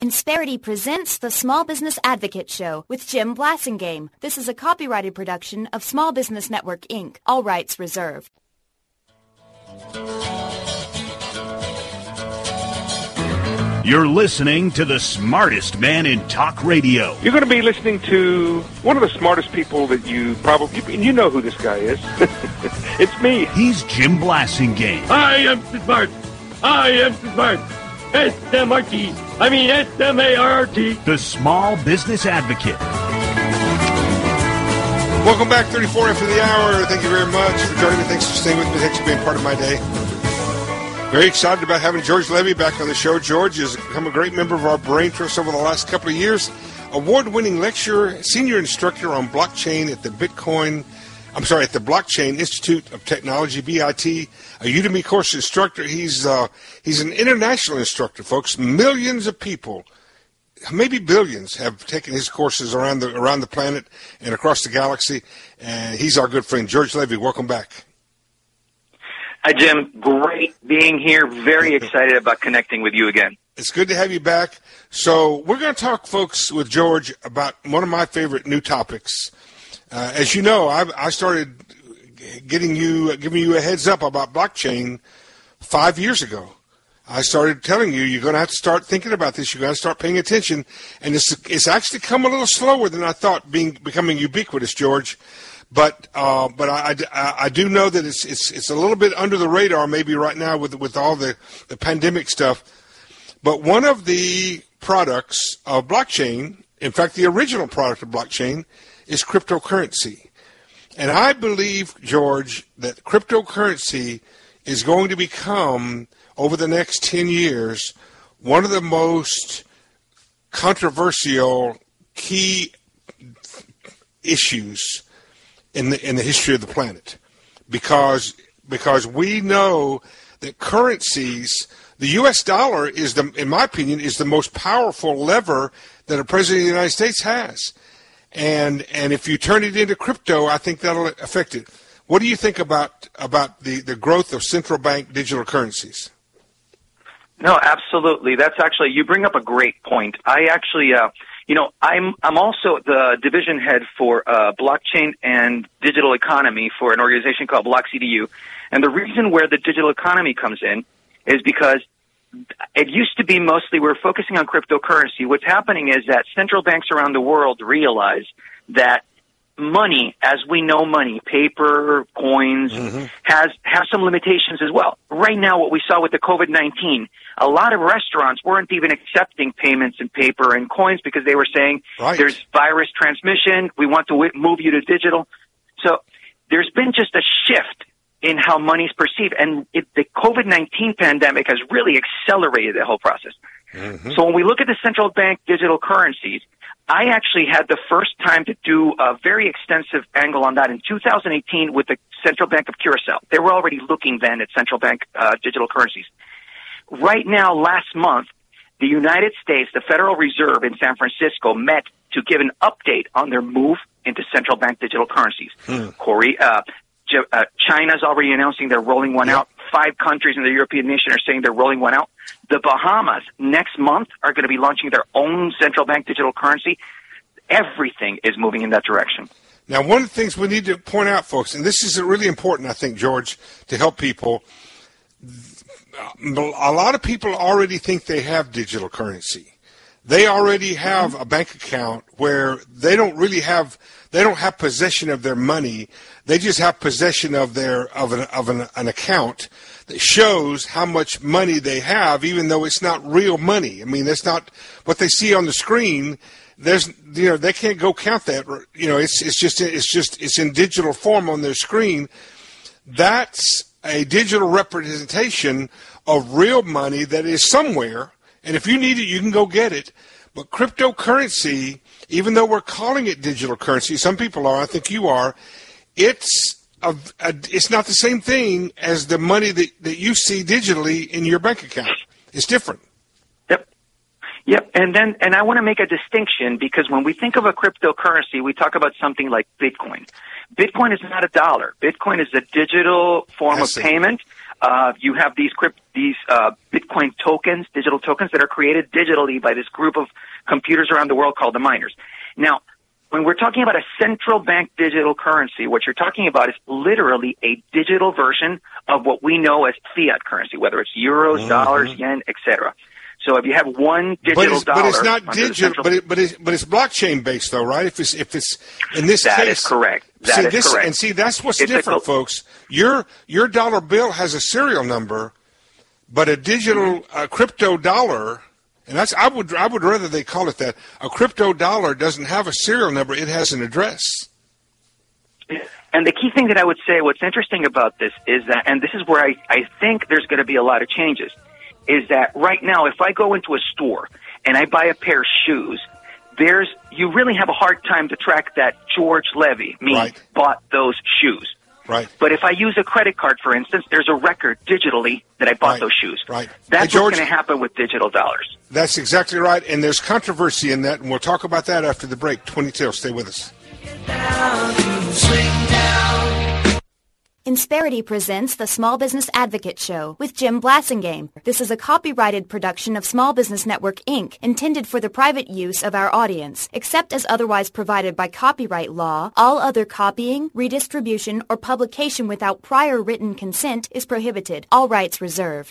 Insperity presents the Small Business Advocate Show with Jim Blasingame. This is a copyrighted production of Small Business Network, Inc. All rights reserved. You're listening to the smartest man in talk radio. You're going to be listening to one of the smartest people that you know who this guy is. It's me. He's Jim Blasingame. I am smart. I am smart. S-M-R-T. I mean S-M-A-R-T. The Small Business Advocate. Welcome back, 34 after the hour. Thank you very much for joining me. Thanks for staying with me. Thanks for being part of my day. Very excited about having George Levy back on the show. George has become a great member of our Brain Trust over the last couple of years. Award-winning lecturer, senior instructor on blockchain at the Blockchain Institute of Technology, BIT, a Udemy course instructor. He's an international instructor, folks. Millions of people, maybe billions, have taken his courses around the planet and across the galaxy. And he's our good friend, George Levy. Welcome back. Hi, Jim. Great being here. Very excited about connecting with you again. It's good to have you back. So we're going to talk, folks, with George about one of my favorite new topics. As you know, I started giving you a heads up about blockchain 5 years ago. I started telling you you're going to have to start thinking about this. You're going to start paying attention, and it's actually come a little slower than I thought, becoming ubiquitous, George. But I do know that it's a little bit under the radar maybe right now with all the pandemic stuff. But one of the products of blockchain, in fact, the original product of blockchain, is cryptocurrency. And I believe, George, that cryptocurrency is going to become, over the next 10 years, one of the most controversial key issues in the history of the planet, because we know that currencies, the U.S. dollar in my opinion, is the most powerful lever that a president of the United States has, and if you turn it into crypto, I think that'll affect it. What do you think about the growth of central bank digital currencies? No, absolutely. That's actually, you bring up a great point. I actually, I'm also the division head for blockchain and digital economy for an organization called BlockCDU. And the reason where the digital economy comes in is because it used to be mostly we're focusing on cryptocurrency. What's happening is that central banks around the world realize that money, as we know money, paper, coins, has some limitations as well. Right now, what we saw with the COVID-19, a lot of restaurants weren't even accepting payments in paper and coins because they were saying there's virus transmission, we want to move you to digital. So there's been just a shift in how money's perceived, and the COVID-19 pandemic has really accelerated the whole process. So when we look at the central bank digital currencies, I actually had the first time to do a very extensive angle on that in 2018 with the Central Bank of Curacao. They were already looking then at central bank digital currencies. Right now, last month, the United States, the Federal Reserve in San Francisco, met to give an update on their move into central bank digital currencies. China's already announcing they're rolling one out. 5 countries in the European nation are saying they're rolling one out. The Bahamas next month are going to be launching their own central bank digital currency. Everything is moving in that direction. Now, one of the things we need to point out, folks, and this is really important, I think, George, to help people, a lot of people already think they have digital currency. They already have a bank account where they don't have possession of their money. They just have possession of an account that shows how much money they have, even though it's not real money. I mean, that's not what they see on the screen. They can't go count that. It's in digital form on their screen. That's a digital representation of real money that is somewhere. And if you need it, you can go get it. But cryptocurrency, even though we're calling it digital currency, some people are, I think you are, it's not the same thing as the money that you see digitally in your bank account. It's different. Yep, and I want to make a distinction because when we think of a cryptocurrency, we talk about something like Bitcoin. Bitcoin is not a dollar. Bitcoin is a digital form of payment. You have these Bitcoin tokens, digital tokens that are created digitally by this group of computers around the world called the miners. Now, when we're talking about a central bank digital currency, what you're talking about is literally a digital version of what we know as fiat currency, whether it's euros, dollars, yen, etc. So if you have one digital dollar, but it's not digital. But it's blockchain based, though, right? If it's in this case, that is correct. That is correct. And see, that's what's different, folks. Your dollar bill has a serial number, but a digital crypto dollar, and that's I would rather they call it that. A crypto dollar doesn't have a serial number; it has an address. And the key thing that I would say, what's interesting about this is that, and this is where I think there's going to be a lot of changes, is that right now, if I go into a store and I buy a pair of shoes, you really have a hard time to track that George Levy, bought those shoes. Right. But if I use a credit card, for instance, there's a record digitally that I bought those shoes. Right. That's what's going to happen with digital dollars. That's exactly right, and there's controversy in that, and we'll talk about that after the break. 20 till. Stay with us. Insperity presents the Small Business Advocate Show with Jim Blasingame. This is a copyrighted production of Small Business Network, Inc., intended for the private use of our audience. Except as otherwise provided by copyright law, all other copying, redistribution, or publication without prior written consent is prohibited. All rights reserved.